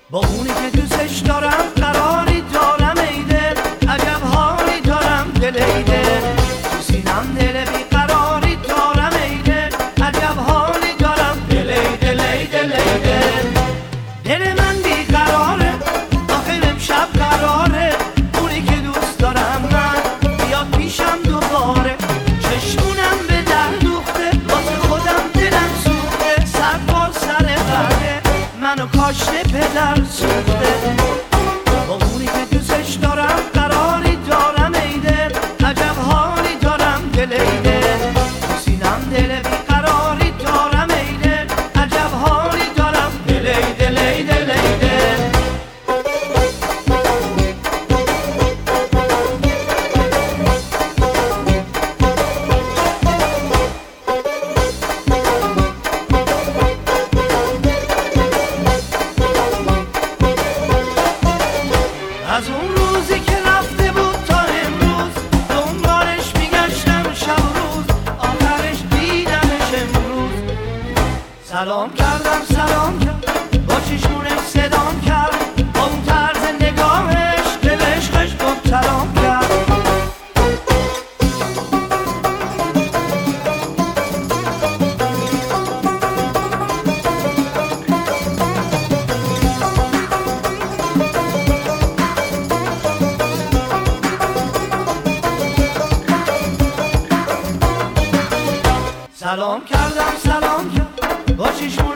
با اونی که دوستش دارم قراری دارم ای دل، عجب حالی دارم دل ای دل، تو سینم دل بیقراری دارم ای دل، عجب حالی دارم دل ای دل ای دل ای دل. دل من بیقراره آخر امشب قراره، اونی که دوست دارم من بیاد پیشم دوباره، چشمونم به در دوخته واسه خودم دلم سوخته، سر بار سر قرده منو کاشته پدر سوخته. با اونی که دوستش دارم قراری دارم ای دل، عجب حالی دارم دل ای دل، تو سینم دل بیقراری دارم ای دل، عجب حالی دارم دل ای دل ای دل ای دل. از اون روزی که رفته بود تا امروز دنبالش میگشتم شب و روز، آخرش دیدمش امروز. سلام کردم سلام کرد با چشمونش صدام کرد، با اون طرز نگاهش دل عشقش مبتلام کرد. سلام کردم سلام کرد با چشمونش